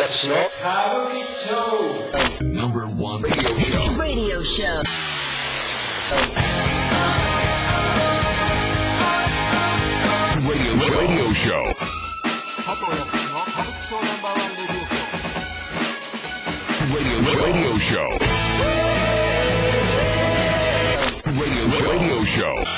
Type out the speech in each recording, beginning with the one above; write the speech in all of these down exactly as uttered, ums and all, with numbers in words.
康の歌舞伎町 Number one radio show Radio show Radio show Radio show 加藤康の歌舞伎町ナンバーワンレディオショー Radio show Radio show Radio show 加藤康の歌舞伎町ナンバーワンレディオショー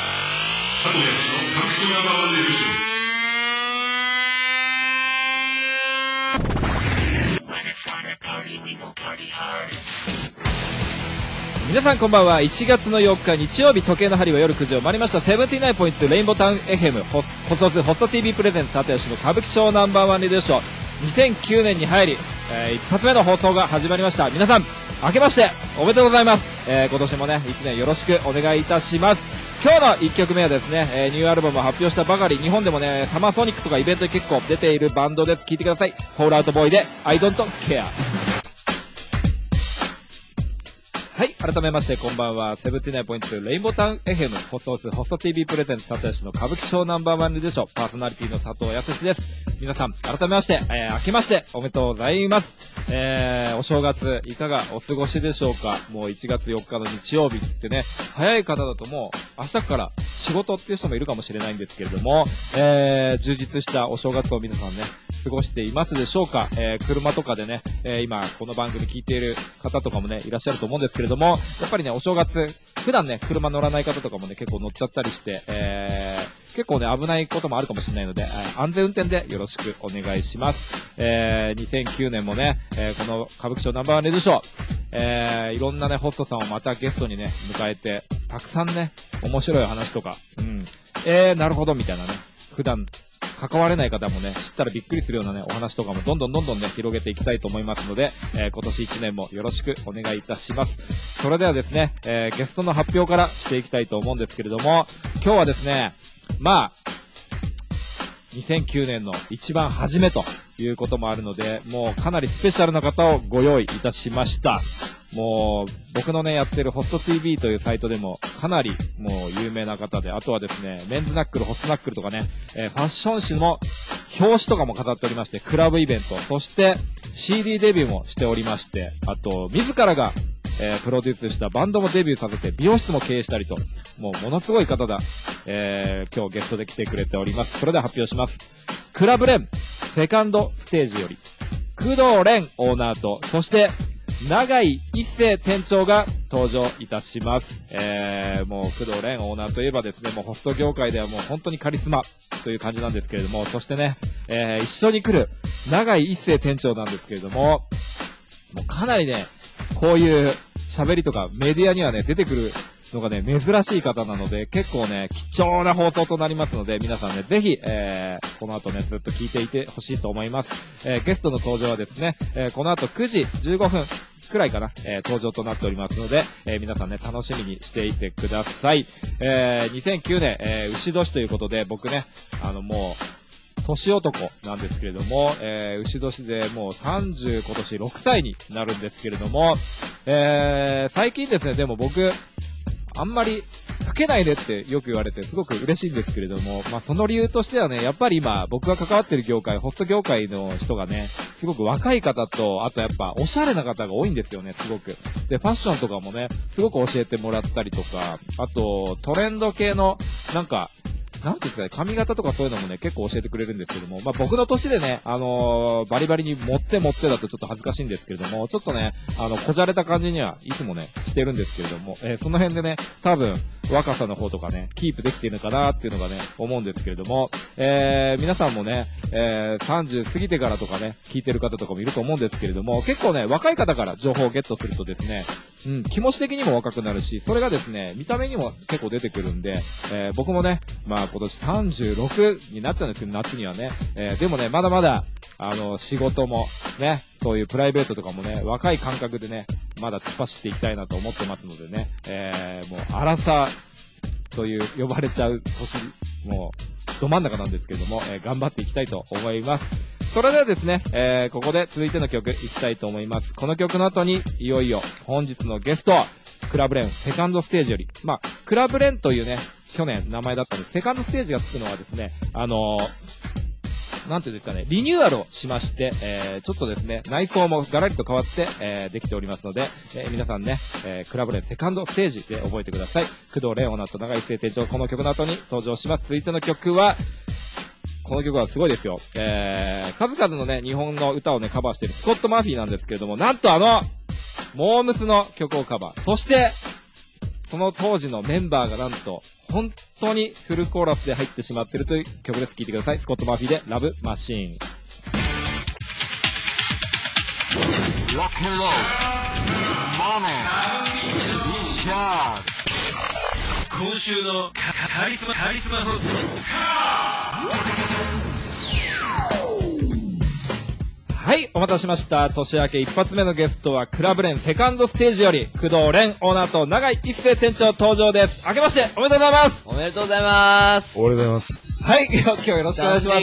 皆さんこんばんは。いちがつのよっか日曜日、時計の針は夜くじを回りました。セブンティナインポイントレインボータウン エフエム ホストホスト ティーブイ プレゼンツ立吉の歌舞伎町ナンバーワンレディオショーにせんきゅうねんに入り、えー、一発目の放送が始まりました。皆さん明けましておめでとうございます。えー、今年もねいちねんよろしくお願いいたします。今日のいっきょくめはですね、えー、ニューアルバムを発表したばかり、日本でもねサマーソニックとかイベントに結構出ているバンドです。聴いてください。フォールアウトボーイで I don't care。はい、改めましてこんばんは。セブンティナインポイントレインボータウン エフエム ホストホスト ティーブイ プレゼンツ立吉の歌舞伎町ナンバーワンレディオショー、パーソナリティの佐藤康です。皆さん改めまして、えー、明けましておめでとうございます。えー、お正月いかがお過ごしでしょうか。もういちがつよっかの日曜日ってね、早い方だともう明日から仕事っていう人もいるかもしれないんですけれども、えー、充実したお正月を皆さんね過ごしていますでしょうか。えー、車とかでね、えー、今この番組聞いている方とかもねいらっしゃると思うんですけれども、やっぱりねお正月普段ね車乗らない方とかもね結構乗っちゃったりして、えー、結構ね危ないこともあるかもしれないので、えー、安全運転でよろしくお願いします。えー、にせんきゅうねんもね、えー、この歌舞伎町ナンバーワンレディオショー、えー、いろんなねホストさんをまたゲストにね迎えて、たくさんね面白い話とか、うんえー、なるほどみたいなね、普段関われない方もね知ったらびっくりするようなねお話とかもどんどんどんどんね広げていきたいと思いますので、えー、今年いちねんもよろしくお願いいたします。それではですね、えー、ゲストの発表からしていきたいと思うんですけれども、今日はですね、まあにせんきゅうねんの一番初めということもあるので、もうかなりスペシャルな方をご用意いたしました。もう僕のねやってるホスト ティーブイ というサイトでもかなりもう有名な方で、あとはですねメンズナックル、ホストナックルとかね、えー、ファッション誌の表紙とかも飾っておりまして、クラブイベント、そして シーディー デビューもしておりまして、あと自らがえー、プロデュースしたバンドもデビューさせて美容室も経営したりと、もうものすごい方だ、えー、今日ゲストで来てくれております。それでは発表します。クラブレンセカンドステージより工藤蓮オーナーと、そして永井一世店長が登場いたします。えー、もう工藤蓮オーナーといえばですね、もうホスト業界ではもう本当にカリスマという感じなんですけれども、そしてね、えー、一緒に来る永井一世店長なんですけれども、もうかなりねこういう喋りとかメディアにはね出てくるのがね珍しい方なので、結構ね貴重な放送となりますので、皆さんねぜひ、えー、この後ねずっと聞いていてほしいと思います。えー、ゲストの登場はですね、えー、この後くじじゅうごふんくらいかな、えー、登場となっておりますので、えー、皆さんね楽しみにしていてください。えー、にせんきゅうねん、えー、牛年ということで、僕ねあのもう年男なんですけれども、えー、牛年でもうさんじゅう今年ろくさいになるんですけれども、えー、最近ですね、でも僕あんまり老けないねってよく言われてすごく嬉しいんですけれども、まあその理由としてはね、やっぱり今僕が関わってる業界、ホスト業界の人がねすごく若い方と、あとやっぱおしゃれな方が多いんですよね、すごく。でファッションとかもねすごく教えてもらったりとか、あとトレンド系のなんかなんていうんですかね、髪型とかそういうのもね結構教えてくれるんですけども、まあ僕の年でね、あのー、バリバリに持って持ってだとちょっと恥ずかしいんですけれども、ちょっとねあのこじゃれた感じにはいつもねしてるんですけれども、えー、その辺でね多分若さの方とかねキープできているのかなっていうのがね思うんですけれども、えー、皆さんもね、えー、さんじゅう過ぎてからとかね聞いてる方とかもいると思うんですけれども、結構ね若い方から情報をゲットするとですね、うん、気持ち的にも若くなるし、それがですね見た目にも結構出てくるんで、えー、僕もねまあ今年さんじゅうろくになっちゃうんですけど、夏にはね、えー、でもねまだまだあの仕事もねそういうプライベートとかもね若い感覚でねまだ突っ走っていきたいなと思ってますのでね、えー、もうアラサーという呼ばれちゃう年、もうど真ん中なんですけれども、えー、頑張っていきたいと思います。それではですね、えー、ここで続いての曲いきたいと思います。この曲の後にいよいよ本日のゲストクラブレンセカンドステージより、まあクラブレンというね去年名前だったんです。セカンドステージがつくのはですね、あのーなんていうんですかね、リニューアルをしまして、えー、ちょっとですね、内装もガラリと変わって、えー、できておりますので、えー、皆さんね、えー、クラブレンセカンドステージで覚えてください。工藤レオナと長井聖店長、この曲の後に登場します。続いての曲は、この曲はすごいですよ。えー、数々のね、日本の歌をね、カバーしているスコット・マーフィーなんですけれども、なんとあの、モームスの曲をカバー。そして、その当時のメンバーがなんと、本当にフルコーラスで入ってしまっているという曲です。聴いてください。スコット・マーフィーで、ラブ・マシーン。 ロックンロール、マネー、ビシャー。 今週のカリスマ、カリスマホスト。 はい、お待たせしました。年明け一発目のゲストは、クラブレンセカンドステージより、工藤蓮オーナーと長井一生店長登場です。明けましておめでとうございます。 おめでとうございます。 おめでとうございます。 はい、今日よろしくお願いします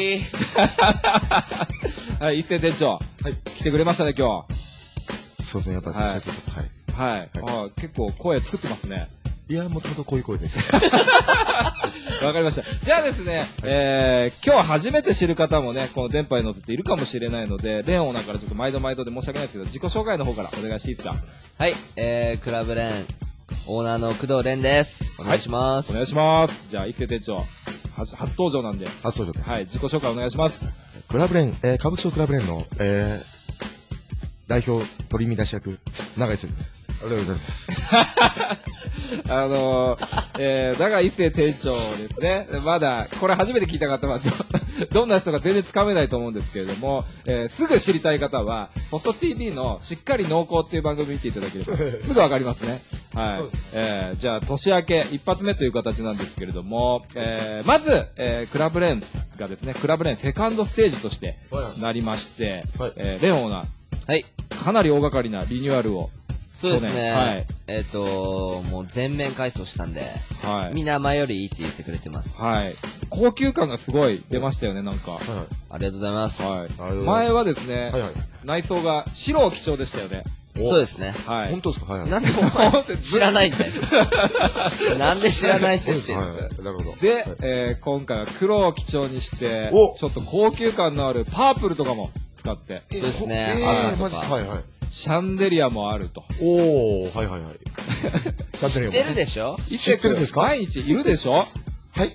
。はい、一生店長。はい。来てくれましたね、今日。 そうですね、やっぱり、 はい。 はい。 はい。はい、あ結構声作ってますね。 いや、もともとこういう声です。 わかりました。じゃあですね、はい、えー、今日初めて知る方もね、この電波に乗せているかもしれないので、レンオーナーからちょっと毎度毎度で申し訳ないですけど、自己紹介の方からお願いしていいですか？ はい、えー、クラブレン、オーナーの工藤蓮です。お願いします。 はい、お願いします。じゃあ、一世店長、初、初登場なんで。 初登場です。 はい、自己紹介お願いします。 クラブレン、えー、歌舞伎町クラブレンの、えー、代表取り乱し役、長井先生です。ありがとうございます。 あのー、えー、長井一世店長ですね。まだ、これ初めて聞いた方は、どんな人か全然つかめないと思うんですけれども、えー、すぐ知りたい方は、ホスト ティーブイ のしっかり濃厚っていう番組見ていただければ、すぐわかりますね。はい。えー、じゃあ、年明け一発目という形なんですけれども、えー、まず、えー、クラブレンがですね、クラブレンセカンドステージとしてなりまして、はい、えー、レンオーナー。 はい。 かなり大掛かりなリニューアルを。 そうですね。 はい。 えっ、ー、と、もう全面改装したんで、はい。みんな前よりいいって言ってくれてます。 はい。高級感がすごい出ましたよね、なんか。はい。 ありがとうございます。 はい。前はですね、はいはい、内装が白基調でしたよね。 そうですね。 はい。 本当ですか？はいはい。 なんでお前知らないんだよ。なんで知らない設定はいはい。なるほど。 で、えー、今回は黒を基調にして、ちょっと高級感のあるパープルとかも使って。 そうですね。 えー、マジはいはい。 シャンデリアもあると。 おー、はいはいはい。 シャンデリアも。知ってるでしょ？ 知ってるんですか？ 毎日いるでしょ？ はい。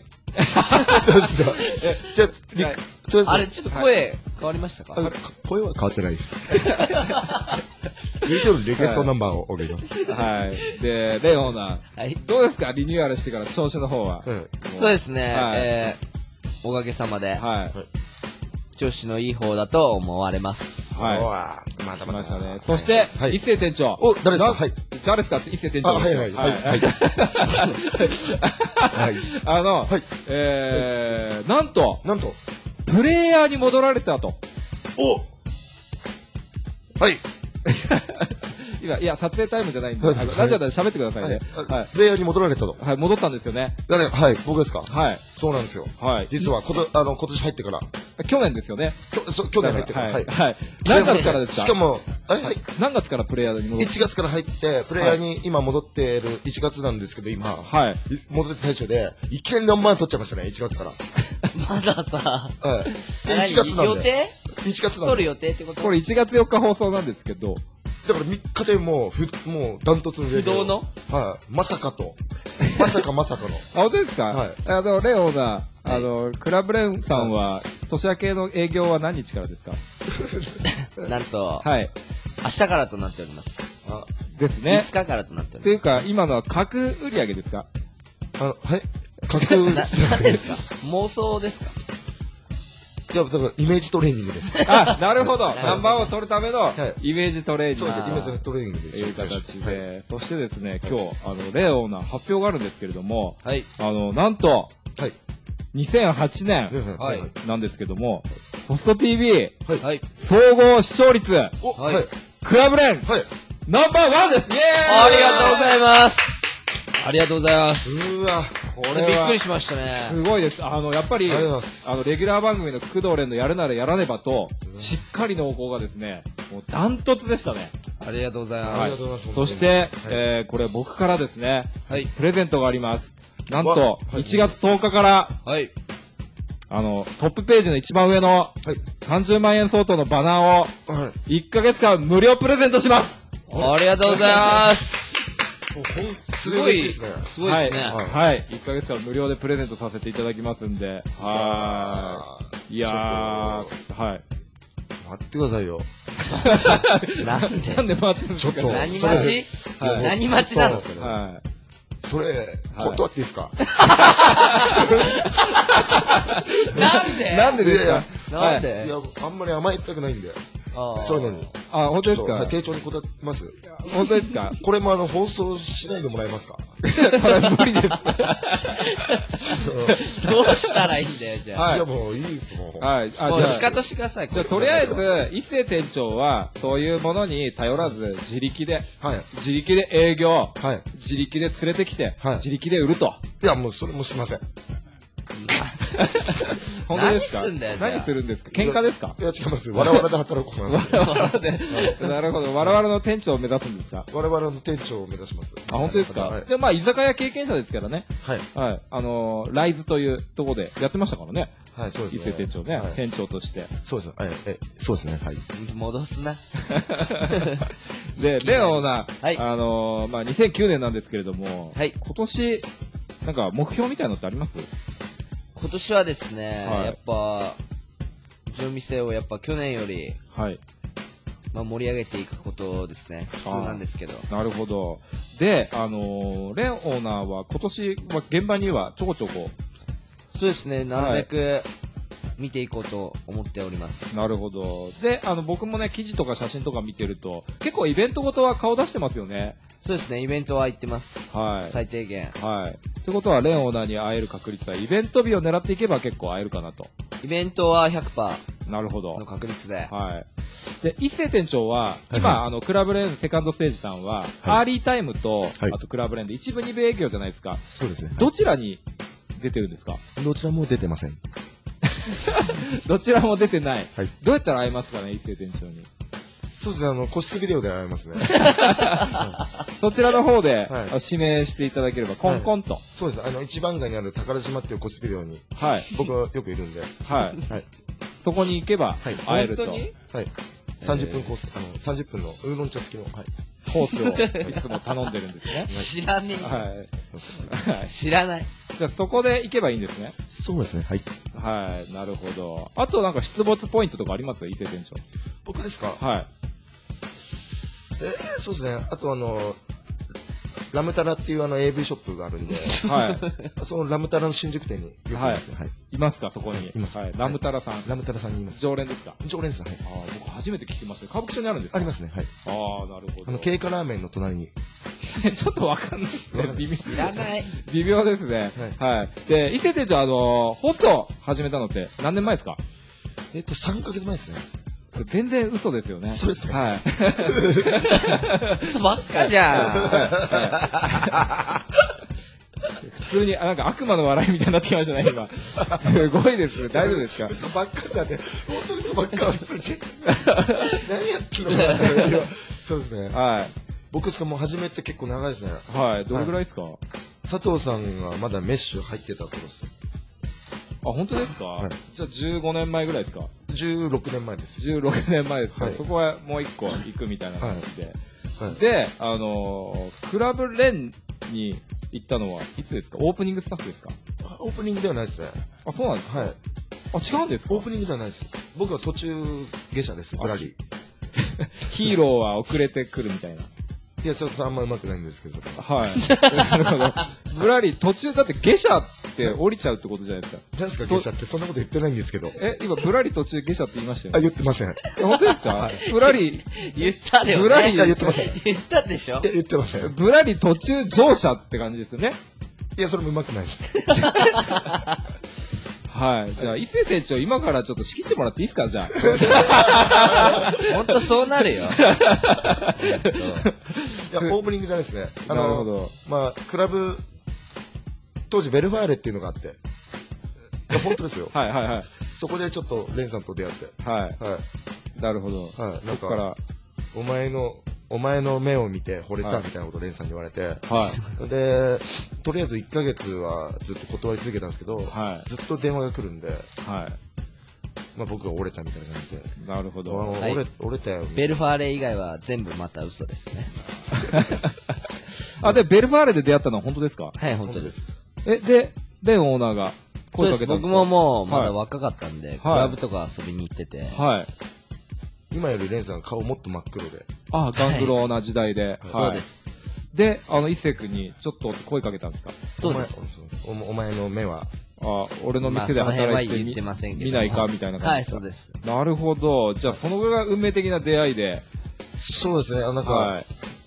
じゃあ、 あれ、ちょっと声変わりましたか？ 声は変わってないです。ユーチューブ リクエストナンバーをお願いします。 はい。で、レイオーナー。はい。どうですか？リニューアルしてから調子の方は。 そうですね。えー、おかげさまで。はい。調子のいい方だと思われます。 はい。 まだまだしたね。そして、一世店長。 お、誰ですか？はい。 誰ですかって一世店長。 はいはいはい。はい。 あの、えー、なんと、 なんと、 プレイヤーに戻られたと。 おはい。 今、いや、撮影タイムじゃないんで、ラジオで喋ってくださいね。 はい。プレイヤーに戻られたと。 はい、戻ったんですよね。 誰、はい、僕ですか？ はい。 そうなんですよ。 はい。 実は、こと、あの、今年入ってから。 去年ですよね。 去年入ってから。 はい。はい。何月からですか？ しかも、はい。 何月からプレイヤーに戻って？ いちがつから入って、プレイヤーに今戻っているいちがつなんですけど、今。はい。戻って最初で、いきなり何万取っちゃいましたね、いちがつから。 まださ。 はい。いちがつなんで。 予定？ いちがつなんで。 取る予定ってこと？ これいちがつよっか放送なんですけど。 だからみっかでもう、ふ、もう、ダントツの不動のはい。まさかと。まさかまさかの。 あ、本当ですか？はい。あの、レオナ、あの、クラブレンさんは、年明けの営業は何日からですか？ なんと、 はい。 明日からとなっております。 あ、ですね。 いつかからとなっております。 っていうか、今のは格売上ですか？ あ、はい。格売上。な、何ですか？妄想ですか？ いや、だから、イメージトレーニングです。 あ、なるほど。ナンバーを取るための、イメージトレーニング。 そうです、イメージトレーニングです。 という形で。そしてですね、今日、あの、レオーナ発表があるんですけれども、はい。あの、なんと、はい。にせんはちねん、はい。なんですけども、ホスト ティーブイ、はい。総合視聴率、はい。クラブレン、はい。ナンバーワンです。イェーイ！ ありがとうございます。ありがとうございます。 うわ。 これびっくりしましたね。 すごいです。あの、やっぱり、あの、レギュラー番組の工藤連のやるならやらねばと、しっかり濃厚がですね、もうダントツでしたね。 ありがとうございます。ありがとうございます。 そして、えー、これ僕からですね、はい。プレゼントがあります。なんと、いちがつとおかから、はい。 あの、トップページの一番上のさんじゅうまんえん相当のバナーをいっかげつかん無料プレゼントします。 ありがとうございます。 すごいですね。 すごいですね。 はい。はい。いっかげつかん無料でプレゼントさせていただきますんで。はい。いやー、はい。 待ってくださいよ。 なんでなんで待ってるんですか？ ちょっと。 何待ち？何待ちなの？ はい。 それ、断っていいですか？ なんでなんでですか？ なんで？ いや、あんまり甘えたくないんで。そういうのに。 あ、本当ですか？ 丁重に答えます。 本当ですか？ これもあの、放送しないでもらえますか？ それ無理です。 どうしたらいいんだよ、じゃあ。 いや、もういいです、もう。 はい。 もう仕方してください。 じゃあ、とりあえず、一世店長は、そういうものに頼らず、自力で、 はい。 自力で営業、 はい。 自力で連れてきて、 はい。 自力で売ると。 いや、もうそれもしません。 本当ですか？ 何すんだよ、 何するんですか？喧嘩ですか？ いや、違います。我々で働こうかな。 我々で。なるほど。我々の店長を目指すんですか？ 我々の店長を目指します。 あ、本当ですか？ はい。 で、まあ、居酒屋経験者ですからね。 はい。 はい。あのー、ライズというところでやってましたからね。 はい、そうですね。 伊勢店長ね。店長として。 そうです。え、え、そうですね。はい。 戻すな。 で、レオナ、 はい。 あのー、まあ、にせんきゅうねんなんですけれども、 はい。 今年、なんか目標みたいなのってあります？ 今年はですね、 はい、 やっぱ、うちの店をやっぱ去年より、 はい。 まあ盛り上げていくことですね。普通なんですけど。 なるほど。で、あのー、レンオーナーは今年は現場にはちょこちょこ。 そうですね、なるべく見ていこうと思っております。 なるほど。で、あの、僕もね、記事とか写真とか見てると、結構イベントごとは顔出してますよね。 そうですね、イベントは行ってます。 はい。 最低限。 はい。ってことは、レンオーナーに会える確率は、イベント日を狙っていけば結構会えるかなと。 イベントは ひゃくパーセント。 なるほど。 の確率で。 はい。で、一世店長は、今、はい、あの、クラブレーンセカンドステージさんは、はい、アーリータイムと、はい、あとクラブレーンで一部二部営業じゃないですか。 そうですね。 どちらに出てるんですか？ どちらも出てません。 どちらも出てない。 はい。 どうやったら会えますかね、一世店長に。 そうですね、あの、個室ビデオで会えますね。 そちらの方で、はい、指名していただければ、コンコンと。はい、 そうです。あの、一番街にある宝島っていう個室ビデオに、 はい。 僕はよくいるんで、 はい。はい。そこに行けば、はい、会えると。 本当に？ はい。さんじゅっぷんコース、あの、さんじゅっぷんのウーロン茶付きの、はい。 コースをいつも頼んでるんですね。 知らねえ。はい。 知らない。 じゃあそこで行けばいいんですね。 そうですね、はい。 はい、なるほど。あとなんか出没ポイントとかありますか、伊勢店長。 僕ですか？ はい。 えー、そうですね。あとあの、ラムタラっていうあの エーブイ ショップがあるんで、はい。そのラムタラの新宿店によくいますね。はい。 いますか、そこに。います。はい。ラムタラさん。 ラムタラさんにいます。 常連ですか？ 常連です。はい。 ああ、僕初めて聞きました。歌舞伎町にあるんですか？ ありますね。はい。 ああ、なるほど。 あの、経過ラーメンの隣に。 ちょっとわかんないですね。微妙。 知らない。 微妙ですね。はい。で、伊勢店長、あの、ホスト始めたのって何年前ですか？ えっと、さんかげつまえですね。 全然嘘ですよね。 そうですね。 はい。 嘘ばっかじゃん。 普通に、なんか悪魔の笑いみたいになってきましたね、今。すごいですね。大丈夫ですか？ 嘘ばっかじゃね。本当に嘘ばっか普通に。何やってんのかな。そうですね。 はい。 僕ですか、もう始めて結構長いですね。 はい。どれぐらいですか？ 佐藤さんがまだメッシュ入ってた頃です。 あ、本当ですか？はい。じゃあじゅうごねんまえぐらいですか？ じゅうろくねんまえです。 じゅうろくねんまえですか？はい。そこはもう一個行くみたいな感じで。はい。で、あのー、クラブレンに行ったのはいつですか？オープニングスタッフですか？ オープニングではないですね。 あ、そうなんですか？ はい。 あ、違うんですか？ オープニングではないです。僕は途中下車です、ぶらり。 ヒーローは遅れてくるみたいな。 いや、ちょっとあんま上手くないんですけど。 はい。なるほど。ぶらり途中、だって下車って降りちゃうってことじゃないですか。 何ですか下車って、そんなこと言ってないんですけど。 え、今、ぶらり途中下車って言いましたよね。 あ、言ってません。 本当ですか？はい。ぶらり。 言ったでよね。 ぶらり。 いや、言ってません。 言ったでしょ？ え、言ってません。 ぶらり途中乗車って感じですよね。 いや、それも上手くないです。 はい。じゃあ、伊勢店長、今からちょっと仕切ってもらっていいですか？じゃあ。ほんとそうなるよ。いや、オープニングじゃないですね。 なるほど。 まあ、クラブ、当時ベルファーレっていうのがあって。いや、本当ですよ。 はいはいはい。 そこでちょっとレンさんと出会って。 はい。 はい。 なるほど。 はい。なんか、お前のお前の目を見て惚れたみたいなことをレンさんに言われて、 はい。 で、とりあえずいっかげつはずっと断り続けたんですけど、 はい。 ずっと電話が来るんで、 はい。 まあ僕が折れたみたいな感じで。 なるほど。 折れ、折れたよ。 ベルファーレ以外は全部また嘘ですね。 あ、で、ベルファーレで出会ったのは本当ですか？ はい、本当です。 え、で、レンオーナーが声かけたんですか？ 僕ももうまだ若かったんで、 はい、 クラブとか遊びに行ってて。 はい。 今よりレンさん顔もっと真っ黒で。 あ、ガングロな時代で。はい、 そうです。 で、あの、一星君にちょっと声かけたんですか？ そうです。 お前、お前の目は、 あ、俺の店で働いてみ、 まあ、言って見ないかみたいな感じ。 はい、そうです。 なるほど。じゃあ、そのぐらい運命的な出会いで。 そうですね。なんか、はい、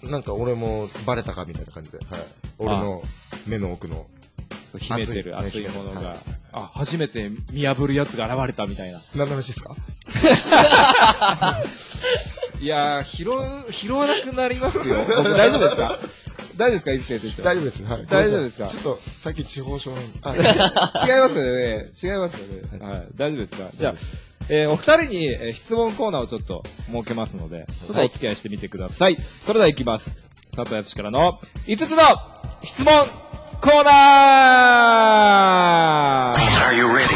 なんか俺もバレたかみたいな感じで。はい。俺の目の奥の。 秘めてる熱いものが。はい、あ、初めて見破るやつが現れたみたいな。 何の話ですか？ いやー、拾う、拾わなくなりますよ。僕大丈夫ですか？大丈夫ですか？一星店長。 大丈夫です。はい。 大丈夫ですか？ ちょっと、さっき地方症あ、 違いますよね。違いますよね。はい。大丈夫ですか？じゃあ、えー、お二人に、えー、質問コーナーをちょっと設けますので、ちょっとお付き合いしてみてください。はい、それでは行きます。佐藤康からのいつつの質問コーナー Are you ready?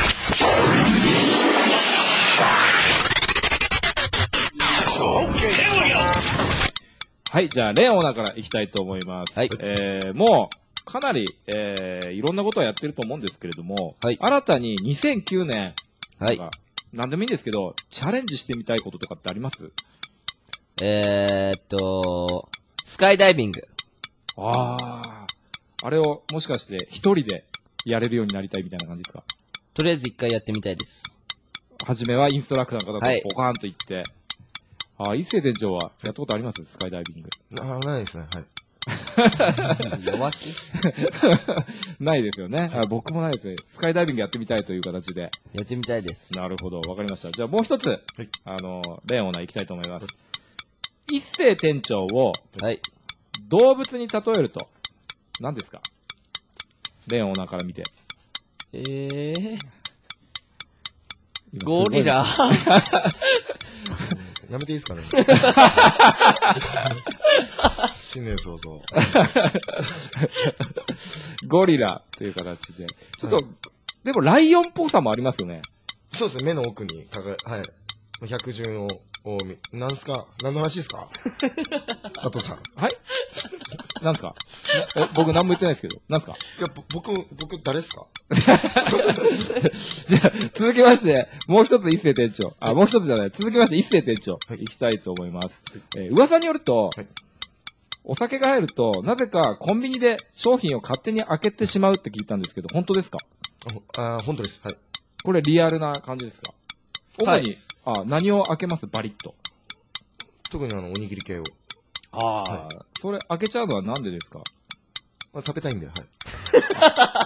Okay. はい、じゃあ、レンオーナーから行きたいと思います。はい。えー、もう、かなり、えー、いろんなことをやってると思うんですけれども、はい。新たににせんきゅうねん、はい。なんでもいいんですけど、チャレンジしてみたいこととかってあります？ えーっと、スカイダイビング。 ああ。あれを、もしかして、一人でやれるようになりたいみたいな感じですか？ とりあえず一回やってみたいです。 はじめはインストラクターの方とポカーンと行って、はい、あ、一星店長はやったことあります？スカイダイビング。 あ、ないですね、はい。 弱しないですよね。あ、僕もないですね。スカイダイビングやってみたいという形で。 やってみたいです。 なるほど、わかりました。じゃあもう一つ、はい、あの、レンオーナー行きたいと思います。一星店長を、はい、動物に例えると、何ですか？レンオーナーから見て。 えー、ゴリラやめていいですかね。新年早々。 ゴリラという形で。ちょっと、はい、でもライオンっぽさもありますよね。 そうですね、目の奥に、はい。百獣を、を、なんすか？何の話ですか？加藤さん。 はい？なんすか？え、僕何も言ってないですけど。なんすか？ いや、僕、僕、誰ですか？ じゃあ、続きまして、もう一つ一星店長。あ、もう一つじゃない。続きまして一星店長。はい、行きたいと思います。はい、えー、噂によると、はい、お酒が入ると、なぜかコンビニで商品を勝手に開けてしまうって聞いたんですけど、本当ですか？ あ、本当です。はい。 これリアルな感じですか？主に、はい、あ、何を開けます？バリッと。 特にあの、おにぎり系を。 ああ、はい、それ開けちゃうのはなんでですか？ まあ、食べたいんで、はい。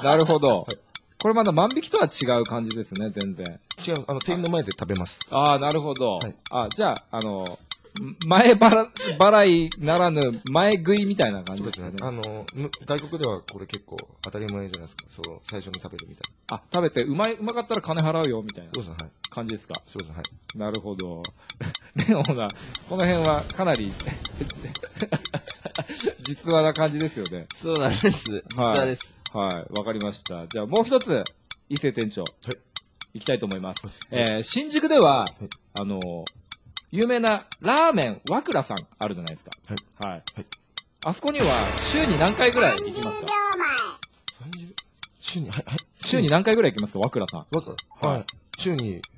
なるほど。はい、これまだ万引きとは違う感じですね、全然。 違う、あの、店員の前で食べます。 ああ、なるほど。はい、あ、じゃあ、あの、前払、払いならぬ前食いみたいな感じですね。 そうですね。あの、外国ではこれ結構当たり前じゃないですか。そう、最初に食べるみたいな。あ、食べてうまい、うまかったら金払うよみたいな。 そうですね、はい。 感じですか？ そうですね、はい。 なるほど。レオナ、この辺はかなり、実話な感じですよね。 そうなんです。実話です。 はい、わ、はい、かりました。じゃあもう一つ、伊勢店長。はい。行きたいと思います。はい、えー、新宿では、はい、あのー、有名なラーメン和倉さんあるじゃないですか。はい。はい。はい、あそこには週に何回ぐらい行きますか？ さんじゅう週に、はい、はい。 週に何回ぐらい行きますか？和倉さん。 和倉はい。はい、週に、い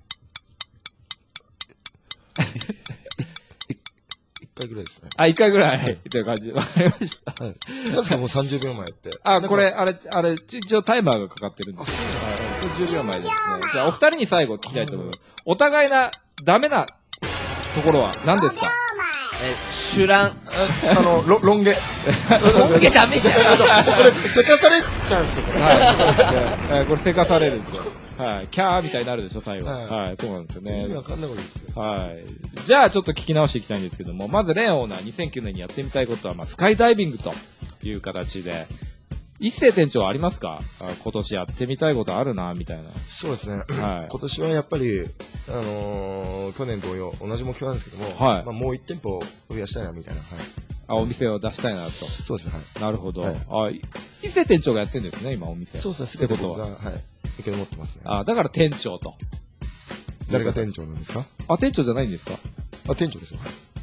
っかいぐらいですね。 あ、いっかいぐらい、はい、という感じで。わかりました。 はい。なぜかもうさんじゅうびょうまえって。 あ、これ、あれ、あれ、一応タイマーがかかってるんですけど。はい。じゅうびょうまえですね。じゃあ、お二人に最後聞きたいと思います。お互いな、ダメな、ところは何ですか？ え、シュラン。 あの、ロ、ロン毛。 ロン毛ダメじゃん。 これ、せかされちゃうんすよ。 はい。これ、せかされるんですよ。はい。キャーみたいになるでしょ、最後。はい。そうなんですよね。 意味わかんないこと言って。 はい。じゃあ、ちょっと聞き直していきたいんですけども、まず、レンオーナーにせんきゅうねんにやってみたいことは、まあ、スカイダイビングという形で、 一世店長ありますか？あ、今年やってみたいことあるな、みたいな。 そうですね。 はい。 今年はやっぱり、あのー、去年同様、同じ目標なんですけども、はい。まあ、もう一店舗増やしたいな、みたいな。はい。 あ、お店を出したいなと。 そうですね。はい。 なるほど。 はい、 あ、一世店長がやってるんですね、今お店。 そうですね、ってことは。はい。受け持ってますね。 あ、だから店長と。 誰が店長なんですか？ あ、店長じゃないんですか？ あ、店長ですよ。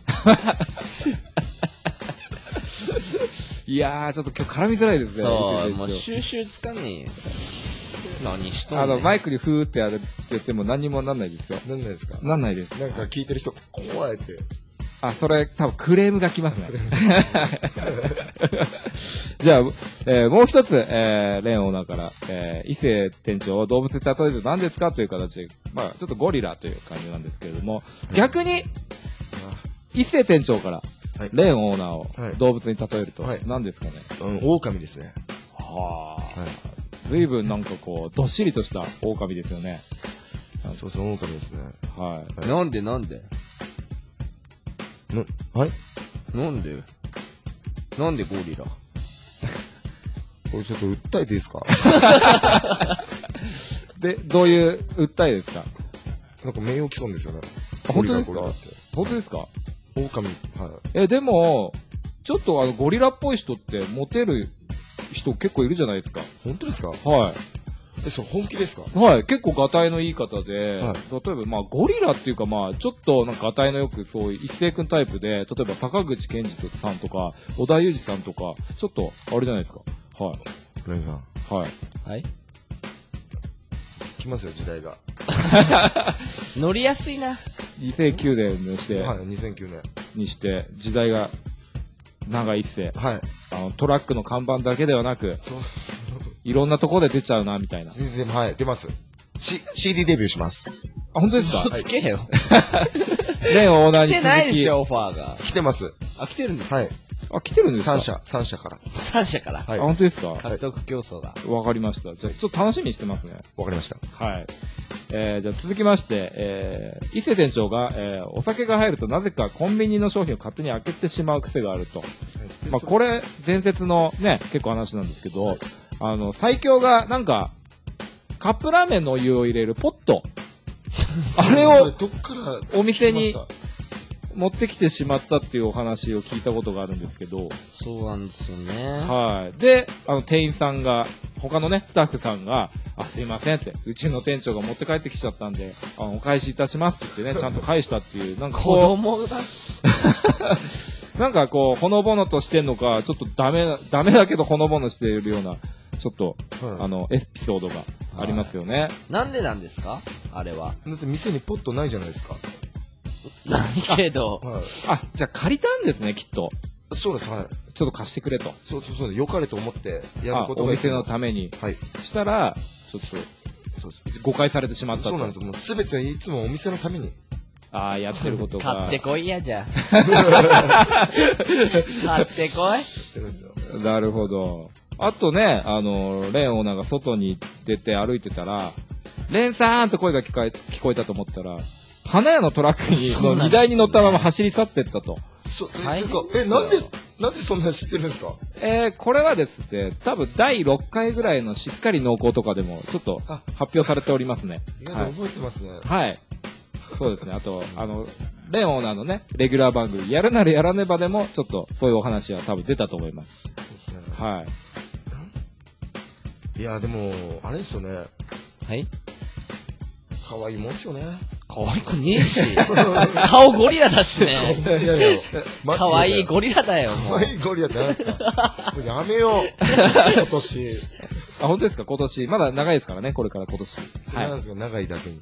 いやー、ちょっと今日絡みづらいですね。 そう、もう収集つかねえよ。何しとんねん。 あの、マイクにフーってやるって言っても何にもなんないですよ。 なんないですか？ なんないです。 なんか聞いてる人、怖いって。 あ、それ多分クレームが来ますね。じゃあ、えー、もう一つ、えー、レンオーナーから、えー、伊勢店長を動物に例えると何ですかという形で、まあちょっとゴリラという感じなんですけれども、逆に、伊勢店長から、はい、レンオーナーを動物に例えると何ですかね？ はい、うん、狼ですね。 はあ。はい、随分なんかこう、どっしりとした狼ですよね。 そうそう、狼ですね。 はい。はい、なんでなんでな、はい？ なんでなんでゴリラこれちょっと訴えていいですか？ で、どういう訴えですか？ なんか名誉毀損ですよね。 本当ですか？本当ですか？ 狼、はい。 え、でも、ちょっとあの、ゴリラっぽい人ってモテる人結構いるじゃないですか。 本当ですか？ はい。 え、そう、本気ですか？ はい。結構ガタイのいい方で、 はい、 例えばまあゴリラっていうかまあちょっとなんかガタイのよくそういう一星君タイプで、例えば坂口健二さんとか、小田裕二さんとか、ちょっとあれじゃないですか。はい。 レンさん。 はい。 はい。 来ますよ、時代が。 乗りやすいな。 にせんきゅうねんにして、 はい、にせんきゅうねん。 にして、時代が、長い一世。 はい。 あの、トラックの看板だけではなく、いろんなところで出ちゃうな、みたいな。 で、はい、出ます。C、シーディー デビューします。 あ、本当ですか？ 嘘つけよ。 レンオーナーに続き。 来てないでしょ、オファーが。 来てます。 あ、来てるんですか？ はい。 あ、来てるんですか？ さん社、さん社から。 さん社から。 はい。 あ、本当ですか？ 獲得競争が。 わかりました。じゃあ、ちょっと楽しみにしてますね。 わかりました。 はい。えー、じゃあ続きまして、えー、伊勢店長が、えー、お酒が入るとなぜかコンビニの商品を勝手に開けてしまう癖があると。まあ、これ、伝説のね、結構話なんですけど、あの、最強が、なんか、カップラーメンのお湯を入れるポット。あれを、お店に持ってきてしまったっていうお話を聞いたことがあるんですけど。 そうなんですよね。 はい。で、あの、店員さんが、他のね、スタッフさんが、あ、すいませんって、うちの店長が持って帰ってきちゃったんで、あお返しいたしますって言ってね、ちゃんと返したっていう、なんか子供だ。 なんかこう、ほのぼのとしてんのか、ちょっとダメ、ダメだけどほのぼのしているような、ちょっと、はい、あの、エピソードがありますよね。はい、 なんでなんですかあれは。 だって店にポットないじゃないですか。 ないけど。 はい、あ、じゃあ借りたんですね、きっと。 そうです、はい。 ちょっと貸してくれと。 そうそうそう、良かれと思ってやることがお店のために。はい。したら、ちょっと、そうです。誤解されてしまったと。 そうなんです。もうすべていつもお店のために。 ああ、やってることが。 買ってこいや、じゃあ。買ってこい。 なるほど。あとね、あの、レンオーナーが外に出て歩いてたら、レンさーんと声が聞こえ、聞こえたと思ったら、花屋のトラックに、の荷台に乗ったまま走り去ってったと。 そう、え、てか、え、なんで、なんでそんな知ってるんですか？ えー、これはですね、多分だいろっかいぐらいのしっかり濃厚とかでも、ちょっと発表されておりますね。 意外と覚えてますね。 はい。そうですね。あと、あの、レンオーナーのね、レギュラー番組、やるならやらねばでも、ちょっと、そういうお話は多分出たと思います。そうですね。はい。 いや、でも、あれですよね。 はい。 可愛いもんですよね。 可愛くねえし。顔ゴリラだしね。 いやいや、 可愛いゴリラだよ。 可愛いゴリラって何ですか？やめよう。今年。 あ、本当ですか？今年。まだ長いですからね、これから今年。 はい。なんですか、長いだけに。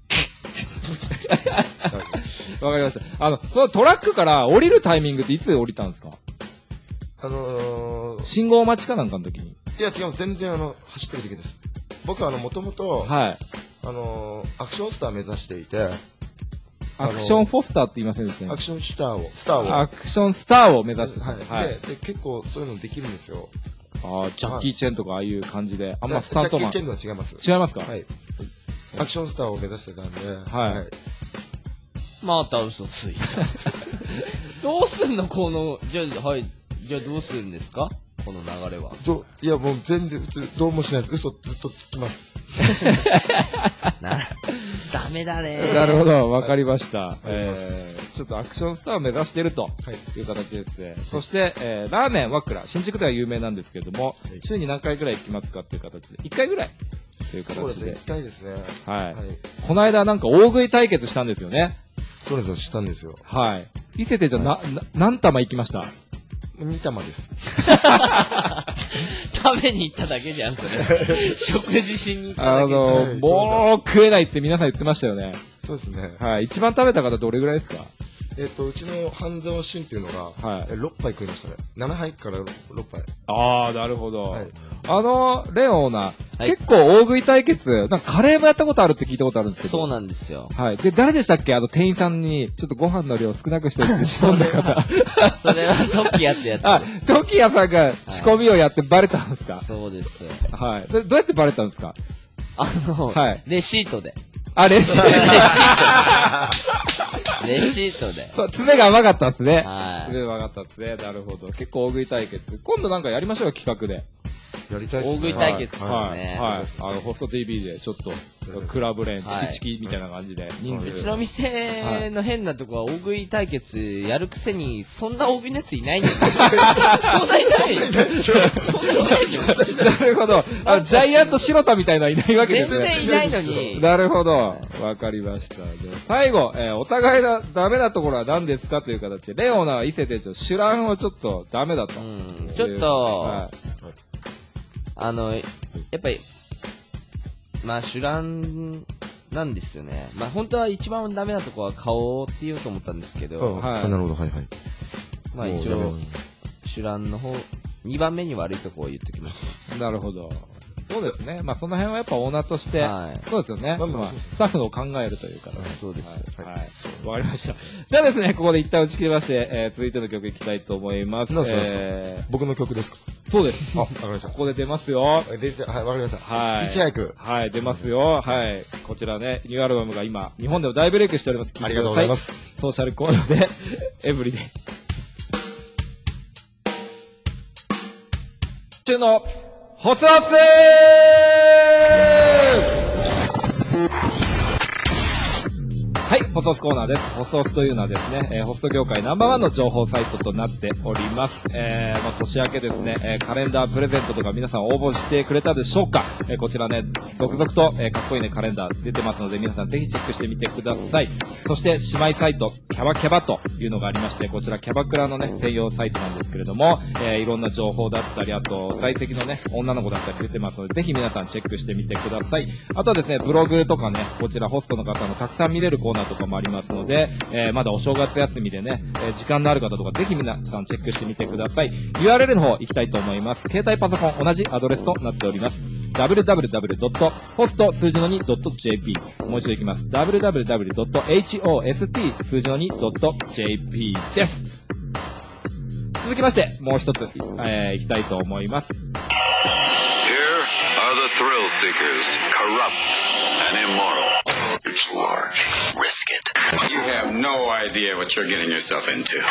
わかりました。あの、そのトラックから降りるタイミングっていつ降りたんですか？ あのー、 信号待ちかなんかの時に。 いや違う、全然あの、走ってる時です。僕はあの、もともと、 はい。 あのー、アクションスター目指していて、 アクションフォスターって言いませんでしたね。 アクションスターを、スターを。 アクションスターを目指してはい。はい、で、で、結構そういうのできるんですよ。 ああ、ジャッキー・チェンとかああいう感じで。あんまスタントマン。 ジャッキー・チェンとは違います。 違いますか？ はい。アクションスターを目指してたんで、 はい。はい、 また嘘ついた。どうすんのこの、じゃあ、はい。じゃあどうするんですか？ この流れは。 ど、いやもう全然普通、どうもしないです。嘘ずっとつきます。 な、ダメだね。 なるほど、わかりました。えー、ちょっとアクションスターを目指しているという形ですね。はい、そして、えー、ラーメンワックラ、新宿では有名なんですけども、はい、週に何回ぐらい行きますかっていう形で、いっかいぐらいという形で。 そうですね、いっかいですね。 はい。はい、この間なんか大食い対決したんですよね。 そうですよ、したんですよ。 はい。伊勢店長、な、な、何玉行きました？ に玉です。 食べに行っただけじゃん、それ。食事しに行っただけ。 あの、もう食えないって皆さん言ってましたよね。 そうですね。 はい。一番食べた方どれぐらいですか？ えっと、うちの半沢俊っていうのが、はい、ろっぱい食いましたね。ななはいからろっぱい。 ああ、なるほど。はい、あの、レオーナ、はい、結構大食い対決、なんかカレーもやったことあるって聞いたことあるんですけど。 そうなんですよ。 はい。で、誰でしたっけ？あの、店員さんに、ちょっとご飯の量少なくしてって仕込んだ方。 それはトキヤってやつ。 あ、トキヤさんが仕込みをやってバレたんですか？はい、 そうです。 はい。どうやってバレたんですか？ あの、はい、レシートで。 あ、レシートで。 レシートで。 そう、爪が甘かったんですね。 はい。 爪が甘かったんですね。なるほど。結構大食い対決。今度なんかやりましょう、企画で。 やりたいですね。 大食い対決ですね。 はい。はい。あの、ホスト ティーブイ でちょっと、クラブ連、チキチキみたいな感じで、人数。 うちの店の変なとこは大食い対決やるくせに、そんな大食いのやついないんだよ。そんないないよ。そんないないよ。 なるほど。あ、ジャイアント白田みたいなのいないわけですね。 全然いないのに。 なるほど。わかりました。で最後、えー、お互いのダメなところは何ですかという形で、レオナは伊勢店長、シュランをちょっとダメだと。 うん、ちょっと、はい、あの、やっぱり、まあ、シュランなんですよね。まあ、本当は一番ダメなとこは顔って言おうと思ったんですけど。 はい。なるほど、はいはい。 まあ、一応、シュランの方、にばんめに悪いとこを言ってきました。 なるほど。そうですね。まあ、その辺はやっぱオーナーとして、はい、そうですよね。まあまあ、スタッフの考えるというか、ね、 そうです。 はい。わ、はい、かりました。じゃあですね、ここで一旦打ち切りまして、えー、続いての曲いきたいと思います。 えー、僕の曲ですか？ そうです。 あ、わかりました。 ここで出ますよ。 出て、はい、わかりました。 はい。 いち早く。 はい、出ますよ。はい。こちらね、ニューアルバムが今、日本でも大ブレイクしております。 ありがとうございます。 ソーシャルコードで、エブリデイ。中の、ホスホスはい、ホスホスコーナーです。ホスホスというのはですね、えー、ホスト業界ナンバーワンの情報サイトとなっております。えー、まあ、年明けですね、えー、カレンダープレゼントとか皆さん応募してくれたでしょうか？えー、こちらね、続々と、えー、かっこいいねカレンダー出てますので皆さんぜひチェックしてみてください。そして姉妹サイト、キャバキャバというのがありまして、こちらキャバクラのね、専用サイトなんですけれども、えー、いろんな情報だったり、あと、在籍のね、女の子だったり出てますので、ぜひ皆さんチェックしてみてください。あとはですね、ブログとかね、こちらホストの方のたくさん見れるコーナーとかもありますので、えー、まだお正月休みでね、えー、時間のある方とかぜひ皆さんチェックしてみてください。ユーアールエル の方行きたいと思います。携帯パソコン同じアドレスとなっております。ダブリューダブリューダブリュードットホスト 数字の にドットジェーピー もう一度いきます。ダブリューダブリューダブリュードットホスト 数字の にドットジェーピー です。続きまして、もう一つ、えー、行きたいと思います。 Here are the thrill seekers, corrupt and immoral. It's large. Risk it. You have no idea what you're getting yourself into.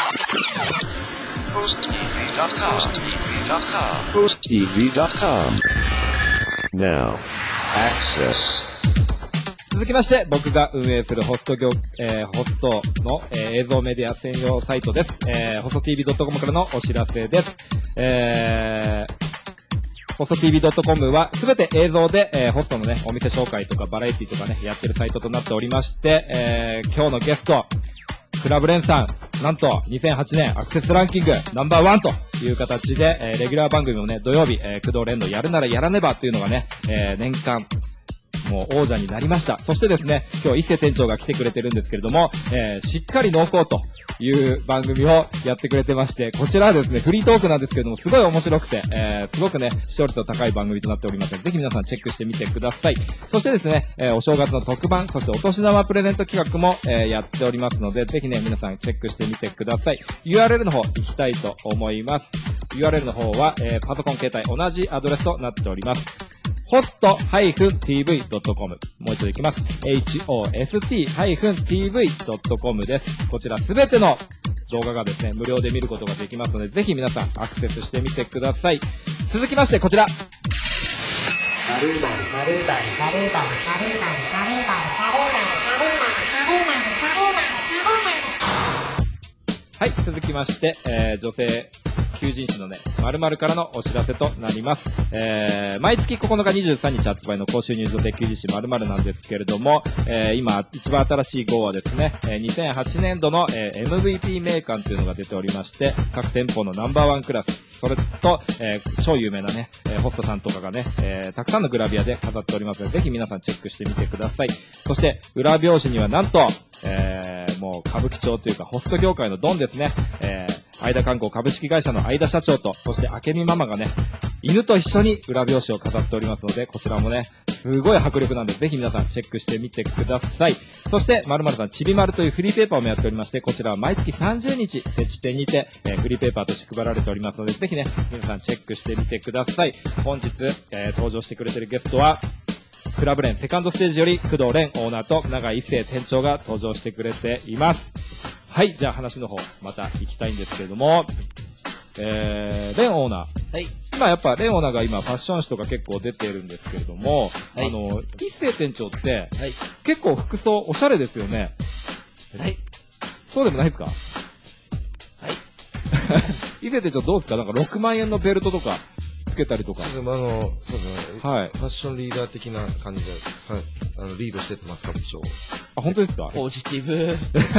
host t v dot com. host t v dot com. host t v dot com. Now, access. 続きまして、僕が運営するホスト業、えー、ホストの、えー、映像メディア専用サイトです。えー、ホスト ティーブイドットコム からのお知らせです。えー、ホスト ティーブイドットコム はすべて映像で、えー、ホストのね、お店紹介とかバラエティとかね、やってるサイトとなっておりまして、えー、今日のゲスト、クラブレンさん、なんとにせんはちねんアクセスランキングナンバーワンという形で、えー、レギュラー番組もね、土曜日、えー、工藤連のやるならやらねばというのがね、えー、年間、もう王者になりました。そしてですね、今日伊勢店長が来てくれてるんですけれども、えー、しっかり濃厚という番組をやってくれてまして、こちらはですね、フリートークなんですけれども、すごい面白くて、えー、すごくね、視聴率の高い番組となっておりますので、ぜひ皆さんチェックしてみてください。そしてですね、えー、お正月の特番、そしてお年玉プレゼント企画も、えー、やっておりますので、ぜひね、皆さんチェックしてみてください。ユーアールエル の方行きたいと思います。ユーアールエル の方は、えー、パソコン携帯同じアドレスとなっております。ホスト ティーブイドットコム もう一度いきます。ホスト ティーブイドットコム です。こちらすべての動画がですね、無料で見ることができますので、ぜひ皆さんアクセスしてみてください。続きましてこちら。はい、続きまして、えー、女性求人誌のね、〇〇からのお知らせとなります。えー、毎月ここのかにじゅうさんにち発売の高収入女性求人誌〇〇なんですけれども、えー、今、一番新しい号はですね、えー、にせんはちねんどの、えー、エムブイピー 名鑑というのが出ておりまして、各店舗のナンバーワンクラス、それと、えー、超有名なね、えー、ホストさんとかがね、えー、たくさんのグラビアで飾っておりますので、ぜひ皆さんチェックしてみてください。そして、裏表紙にはなんと、えー、もう歌舞伎町というかホスト業界のドンですね、えー、相田観光株式会社の相田社長と、そして明美ママがね、犬と一緒に裏表紙を飾っておりますので、こちらもね、すごい迫力なんで、ぜひ皆さんチェックしてみてください。そして、〇〇さん、ちびまるというフリーペーパーもやっておりまして、こちらは毎月さんじゅうにち、設置店にて、えー、フリーペーパーとして配られておりますので、ぜひね、皆さんチェックしてみてください。本日、えー、登場してくれてるゲストは、クラブレンセカンドステージより工藤蓮オーナーと永井一生店長が登場してくれています。はい、じゃあ話の方、また行きたいんですけれども、えー、蓮オーナー。 はい。 今やっぱ蓮オーナーが今ファッション誌とか結構出ているんですけれども、はい、あの、一生店長って、はい、結構服装おしゃれですよね。 はい。 そうでもないですか？ はい。 一生店長どうですか？なんかろくまんえんのベルトとか、つけたりとか。 そうですね、あの、そうですね。 はい。 ファッションリーダー的な感じで、はい。あの、リードしてってます、歌舞伎町。 あ、本当ですか？ ポジティブ。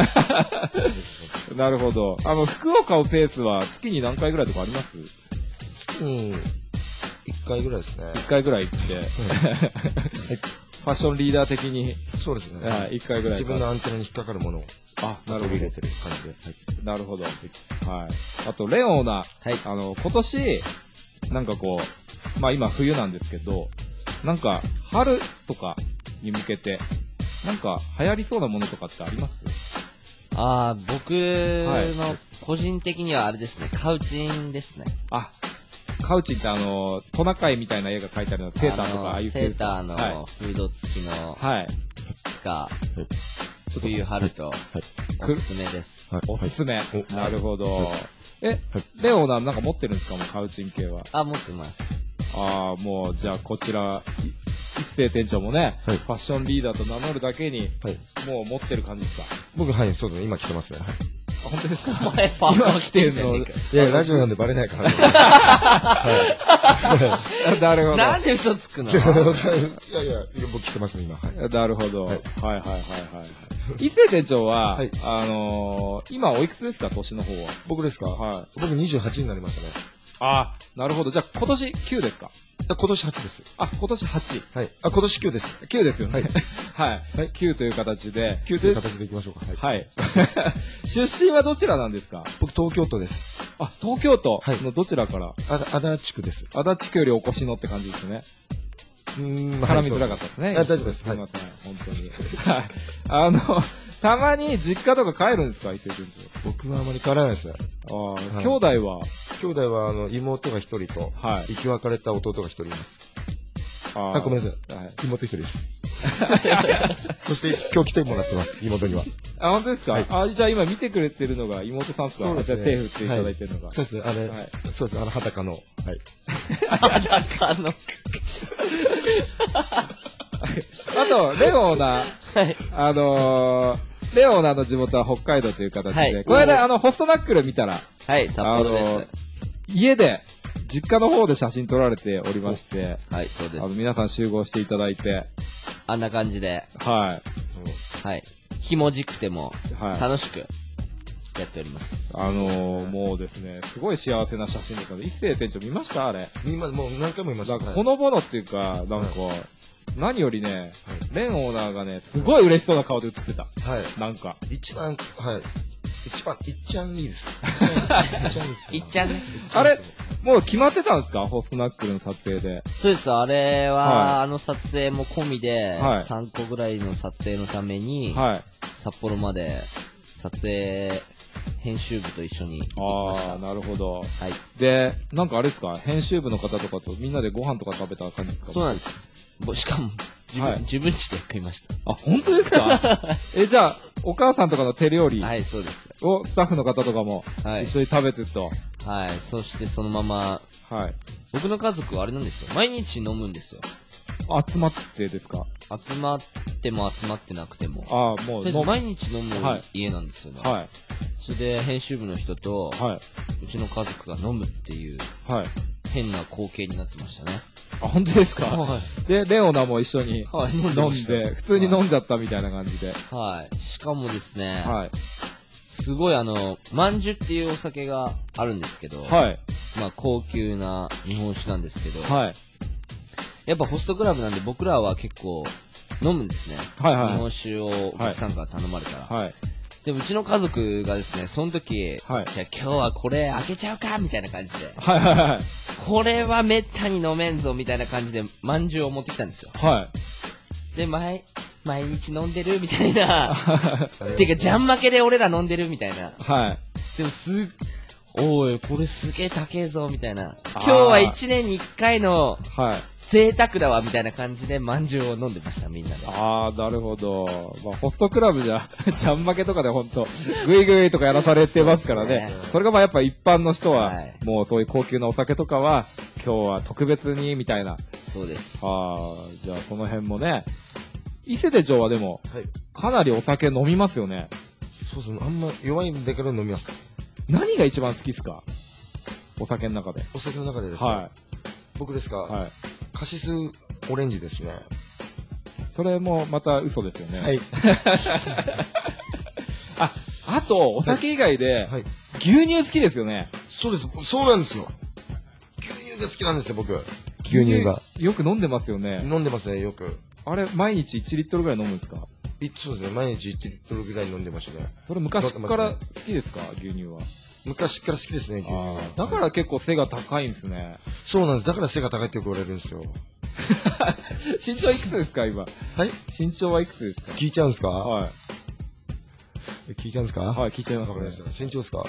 なるほど。あの、服を買うペースは月に何回ぐらいとかあります？ 月にいっかいぐらいですね。 いっかいぐらい行って、はい、ファッションリーダー的に。 そうですね。 はい、いっかいぐらい。 自分のアンテナに引っかかるものを。 あ、なるほど。 入れてる感じで。はい。 なるほど。はい。あと、レオーナ。はい。あの、今年、なんかこう、まあ今冬なんですけど、なんか、春とかに向けて、なんか流行りそうなものとかってあります？ ああ、僕の個人的にはあれですね、カウチンですね。 あ、カウチンってあの、トナカイみたいな絵が描いてあるの、セーターとか、ああいうセーターのフード付きの、 はい。 が、ちょっと冬春と、おすすめです。 おすすめ。なるほど。え、レオナなんか持ってるんですか？もうカウチン系は。 あ、持ってます。 ああ、もう、じゃあこちら、一生店長もね、はい、ファッションリーダーと名乗るだけに、はい、もう持ってる感じですか？ 僕、はい、そうですね、今着てますね。はい、 あ、本当ですか？ お前、パーカー着てるの？ いや、ラジオなんでバレないから、ね。 はい。なるほど。 なんで嘘つくの？いやいや、僕着てますね、今。はい、 なるほど。はい、はい、はい、はい。一生店長は、はい、あのー、今おいくつですか？年の方は。 僕ですか？はい。僕にじゅうはちになりましたね。 あ、なるほど。じゃあ今年きゅうですか？ 今年はちです。 あ、今年はち。 はい。あ、今年きゅうです。 きゅうですよね。はい。はい。きゅうという形で。 きゅうという形でいきましょうか。 はい。はい、出身はどちらなんですか？ 僕、東京都です。 あ、東京都のどちらから？ あ、足立区です。 足立区よりお越しのって感じですね。うーん、絡みづらかったですね。 あ、大丈夫です。 すみません。本当に。はい。あの、たまに実家とか帰るんですか？伊勢店長。 僕はあまり帰らないですね。 ああ、はい、兄弟は兄弟は、あの、妹が一人と、はい。生き別れた弟が一人います。ああ、ごめんなさい。はい。妹一人です。そして、今日来てもらってます、妹には。 あ、本当ですか？はい。あ、じゃあ今見てくれてるのが妹さんですか？そうですね。手振っていただいてるのが。 はい、そうですね。あれ、はい、そうですね。あの、裸の、はい。 裸の。 あと、レオーナ、はい、あのー、レオーナの地元は北海道という形で、はい、この間、あの、ホストナックル見たら、 はい、札幌です。 家で、実家の方で写真撮られておりまして、 はい、そうです。 あの、皆さん集合していただいて、 あんな感じで、 はい。 はい。ひもじくても、楽しく、やっております。 あのー、もうですね、すごい幸せな写真ですので、一世店長見ましたあれ。 今、もう何回も見ました。 なんか、ほのぼのっていうか、なんか、何よりね、レンオーナーがね、すごい嬉しそうな顔で写ってた。はい。なんか。 一番、はい。一番、いっちゃんいいです。いっちゃんいいです。 いっちゃんね。 あれ、もう決まってたんですか？ホストナックルの撮影で。 そうです。あれは、あの撮影も込みで、さんこぐらいの撮影のために、札幌まで撮影、編集部と一緒に行ってきました。 ああ、なるほど。 はい。 で、なんかあれですか？編集部の方とかとみんなでご飯とか食べた感じですか？ そうなんです。しかも、自分、はい、自分家で食いました。 あ、本当ですか？え、じゃあ、 お母さんとかの手料理はい、そうです。 をスタッフの方とかも一緒に食べてると。 はい、そしてそのまま、はい。僕の家族はあれなんですよ。毎日飲むんですよ。 集まってですか？ 集まっても集まってなくても。 ああ、もう。 毎日飲む家なんですよね。はい。それで編集部の人と、はい。うちの家族が飲むっていう、はい。変な光景になってましたね。 あ、本当ですか？はい。で、レオナも一緒に飲んで、はい、飲んで普通に飲んじゃったみたいな感じで。 はい。しかもですね、はい。すごいあの、まんじゅっていうお酒があるんですけど、はい。まあ高級な日本酒なんですけど、はい。やっぱホストクラブなんで僕らは結構飲むんですね。はいはい。日本酒をお客さんから頼まれたら。はい。でもうちの家族がですね、その時、はい、じゃあ今日はこれ開けちゃうかみたいな感じで。はいはいはい。これはめったに飲めんぞみたいな感じで、まんじゅうを持ってきたんですよ。はい。で、毎、毎日飲んでるみたいな。てか、ジャン負けで俺ら飲んでるみたいな。はい。でもすっ、おい、これすげえ高えぞみたいな。今日はいちねんにいっかいの、はい。贅沢だわみたいな感じでまんじゅうを飲んでましたみんなで。 ああ、なるほど。まあホストクラブじゃちゃん負けとかで本当グイグイとかやらされてますからね。そ, ねそれがまあやっぱ一般の人は、はい、もうそういう高級なお酒とかは今日は特別にみたいな。 そうです。 ああ、じゃあその辺もね。伊勢手帳はでも、はい、かなりお酒飲みますよね。 そうですね。あんま弱いんだけど飲みます。 何が一番好きですか？お酒の中で。 お酒の中でですか？はい。僕ですか？はい。カシスオレンジですね。 それもまた嘘ですよね。はい。あ、あと、お酒以外で、はい、牛乳好きですよね。 そうです。そうなんですよ。牛乳が好きなんですよ、僕。牛乳が。 よく飲んでますよね。 飲んでますね、よく。 あれ、毎日いちリットルぐらい飲むんですか？ そうですね、毎日いちリットルぐらい飲んでましたね。 それ昔から好きですか？牛乳は。 昔から好きですね、牛乳は。 だから結構背が高いんですね。 そうなんです。だから背が高いってよく言われるんですよ。 身長いくつですか、今。はい？身長はいくつですか？ 聞いちゃうんですか？はい。聞いちゃうんですか？ はい、聞いちゃいます、ね。 わかりました。身長ですか？はい。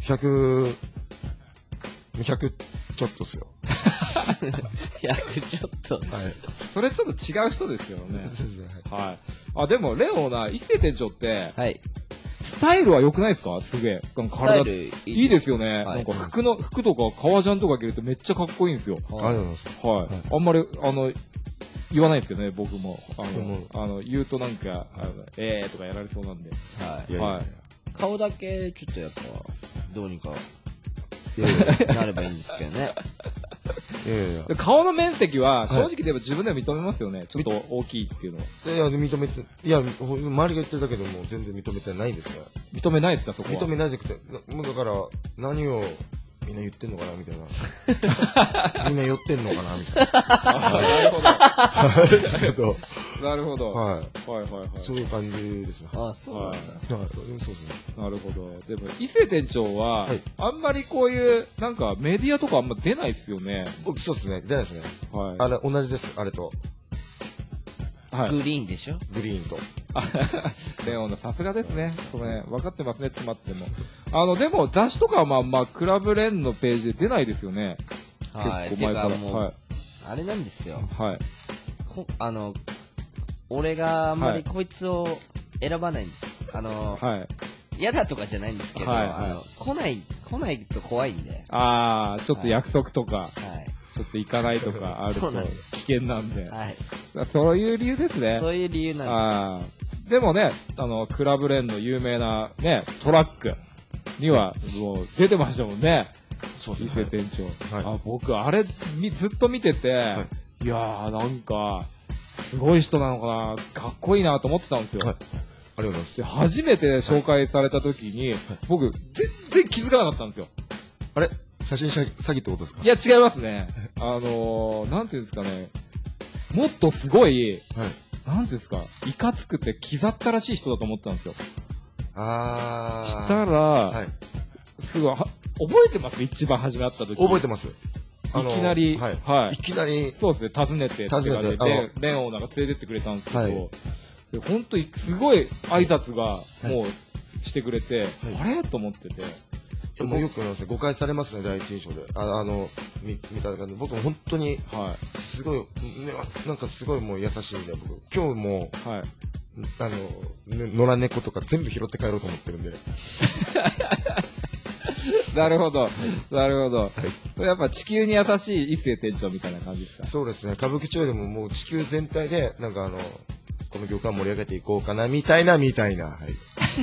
ひゃく、ひゃくちょっとっすよ。 ひゃくちょっと。はい。 それちょっと違う人ですよね。はい。あ、でも、レオナ、伊勢店長って、はい。スタイルは良くないですか？すげえ。体いいですよね。なんか服の、服とか革ジャンとか着るとめっちゃかっこいいんですよ。 ありがとうございます。 はい。あんまり、あの、言わないですけどね、僕も。あの、あの言うとなんか、あのえーとかやられそうなんで。はい。 はい。顔だけ、ちょっとやっぱ、どうにか、なればいいんですけどね。 いやいやいや顔の面積は正直で言えば自分でも認めますよね、はい、ちょっと大きいっていうのは。 いや、認めて、いや、周りが言ってるだけでも全然認めてないですから。 認めないですか、そこは。 認めないじゃなくて、もうだから、何をみんな言ってんのかなみたいな。みんな寄ってんのかなみたいな。なるほど。 なるほど。 はい。はいはいはい。そういう感じですね。 あ、そうなんだ。はい。 そうですね。 なるほど。でも、伊勢店長は、はい、あんまりこういう、なんかメディアとかあんま出ないですよね。 僕、そうですね。出ないですね。はい。あれ、同じです、あれと。 はい。グリーンでしょ？ グリーンと。 レオンのさすがですね。これね、分かってますね、詰まっても。あの、でも雑誌とかはまあまあ、クラブレンのページで出ないですよね。 はい。結構前から。もう、はい、あれなんですよ。はい。こあの、俺があんまりこいつを選ばないんです。あの、はい。嫌だとかじゃないんですけど、はいはい、あの、来ない、来ないと怖いんで。 ああ、ちょっと約束とか。はい。ちょっと行かないとかあると危険なんで。はい。そういう理由ですね。 そういう理由なんです。 あでもね、あの、クラブレンの有名なね、トラックにはもう出てましたもんね。そうですね。伊勢店長。はい。あ、僕、あれ、ずっと見てて、はい、いやー、なんか、すごい人なのかな、かっこいいなと思ってたんですよ。はい。ありがとうございます。 で、初めて紹介された時に、はい、僕、全然気づかなかったんですよ。 あれ写真詐欺ってことですか？ いや、違いますね。あのー、なんていうんですかね。もっとすごい、はい、なんていうんですか、いかつくて気ざったらしい人だと思ったんですよ。あー。したら、はい、すごい、覚えてます一番初め会った時。 覚えてます。いきなり、 はい。はい、いきなり、 そうですね、訪ねてって感じで、レンをなんか連れてってくれたんですけど、はい、で本当にすごい挨拶がもうしてくれて、はい、あれと思ってて。 でもよく誤解されますね、第一印象で。あ, あの、み、みたいな感じで。僕も本当に、はい。すごい、ね、なんかすごいもう優しいんで、僕。今日も、はい。 あの、ね、野良猫とか全部拾って帰ろうと思ってるんで。 なるほど。なるほど。はい、やっぱ地球に優しい一世店長みたいな感じですか？ そうですね。歌舞伎町よりももう地球全体で、なんかあの、この業界を盛り上げていこうかな、みたいな、みたいな。はい。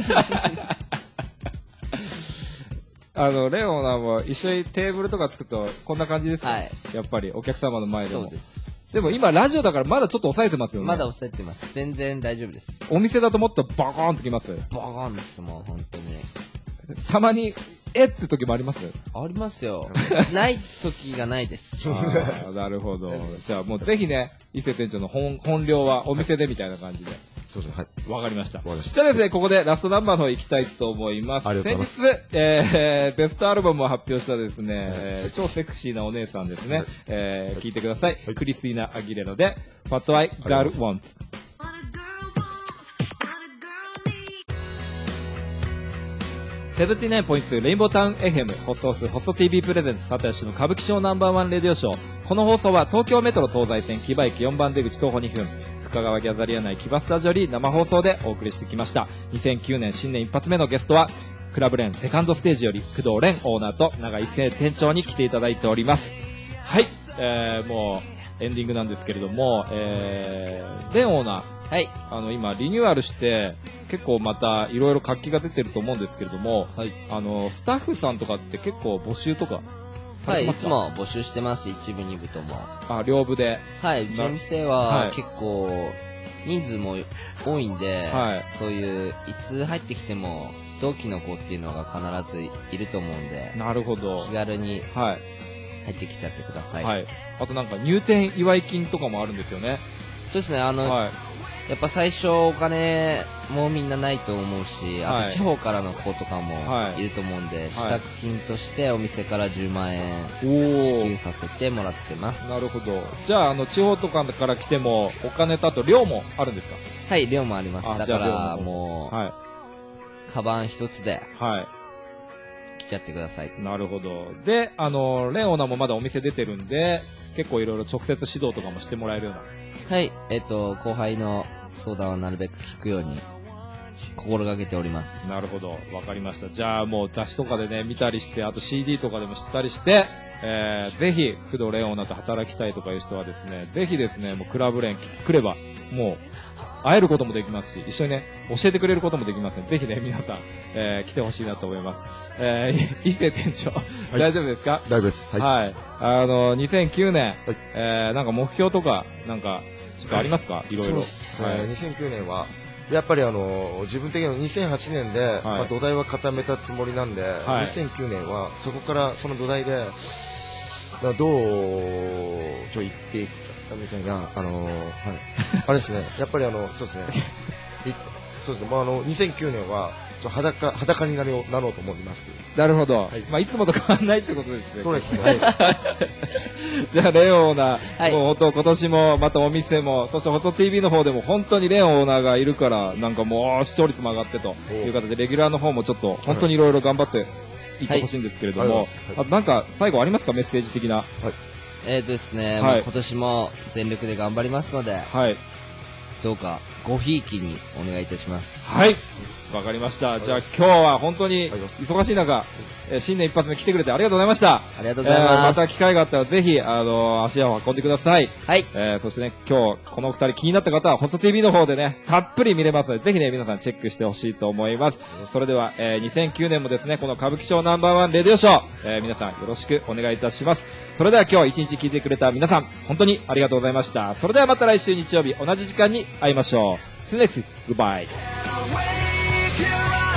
あの、レオナも一緒にテーブルとかつくと、こんな感じですか？ はい。 やっぱり、お客様の前でも。 そうです。 でも今、ラジオだからまだちょっと抑えてますよね。 まだ抑えてます。全然大丈夫です。 お店だともっとバコーンときます？ バコーンです、もう、本当に。 たまに、えって時もあります？ ありますよ。ない時がないです。 あなるほど。じゃあもうぜひね、伊勢店長の本、本領はお店でみたいな感じで。 そうですね。はい。 わかりました。 わかりました。 じゃあですね、ここでラストナンバーの方行きたいと思います。 ありがとうございます。 先日、えー、ベストアルバムを発表したですね、えー、超セクシーなお姉さんですね。はい、えー、聞いてください。はい、クリスティーナ・アギレロで、What I Girl Want。セブンティナインポイントツー レインボータウン エフエム 放送数ホスト ティービー プレゼンツ佐藤氏の歌舞伎町ナンバーワンレディオショー。この放送は東京メトロ東西線木場駅よんばん出口徒歩にふん深川ギャザリア内木場スタジオより生放送でお送りしてきました。にせんきゅうねん新年一発目のゲストはクラブレーンセカンドステージより工藤蓮オーナーと長井誠店長に来ていただいております。はい、えー、もうエンディングなんですけれども、えー、蓮オーナー、 はい。 あの、今、リニューアルして、結構また、いろいろ活気が出てると思うんですけれども、はい。あの、スタッフさんとかって結構募集とか、 はい、いつも募集してます、一部、二部とも。 あ、両部で。 はい、準備生は結構、人数も多いんで、はい。そういう、いつ入ってきても、同期の子っていうのが必ずいると思うんで、 なるほど。 気軽に、はい。入ってきちゃってください。はい。 あとなんか入店祝い金とかもあるんですよね。 そうですね、あの、はい。やっぱ最初お金もみんなないと思うし、あと地方からの子とかもいると思うんで、はい、支度金としてお店からじゅうまんえん支給させてもらってます。 なるほど。じゃあ、あの、地方とかから来てもお金とあと量もあるんですか？ はい、量もあります。だからもう、はい、カバン一つで、はい。来ちゃってください。 なるほど。で、あの、レオナもまだお店出てるんで、結構いろいろ直接指導とかもしてもらえるような。 はい、えっと、後輩の相談はなるべく聞くように心がけております。 なるほど、わかりました。じゃあもう雑誌とかでね見たりして、あと シーディー とかでも知ったりして、えー、ぜひ工藤レオナと働きたいとかいう人はですね、ぜひですね、もうクラブレーン来ればもう会えることもできますし、一緒にね教えてくれることもできますので、ぜひね皆さん、えー、来てほしいなと思います。えー、伊勢店長、はい、大丈夫ですか？ 大丈夫です。はい。 はい、あのにせんきゅうねん、はい、えー、なんか目標とかなんかちょっとありますか？いろいろ。そうですね。はい、にせんきゅうねんはやっぱりあの自分的にはにせんはちねんで、はい、まあ、土台は固めたつもりなんで、はい、にせんきゅうねんはそこからその土台で、まあ、どうちょ言っていくかみたいな、あのー、はい、あれですね。やっぱりあのそうですね。そうですね。まああのにせんきゅうねんは裸裸になろうなろうと思います。 なるほど。はい、まあいつもと変わらないってことですね。 そうですね。はい、 じゃあレオーナー、はい、もう本当今年もまたお店も、そしてホット ティービー の方でも本当にレオオーナーがいるからなんかもう視聴率も上がってという形でレギュラーの方もちょっと本当にいろいろ頑張っていってほしいんですけれども、はいはい、あとなんか最後ありますか？メッセージ的な。はい、 えーとですね、はい、まあ、今年も全力で頑張りますので、はい、どうかごひいきにお願いいたします。 はい。わかりました。じゃあ今日は本当に忙しい中、えー、新年一発目来てくれてありがとうございました。 ありがとうございます。えー、 また機会があったらぜひ、あのー、足を運んでください。 はい。 えー、そしてね、今日この二人気になった方はホット ティービー の方でね、たっぷり見れますので、ぜひね、皆さんチェックしてほしいと思います。それでは、えー、にせんきゅうねんもですね、この歌舞伎町ナンバーワンレディオショー、えー、皆さんよろしくお願いいたします。それでは今日一日聞いてくれた皆さん、本当にありがとうございました。それではまた来週日曜日同じ時間に会いましょう。See you next week. Goodbye.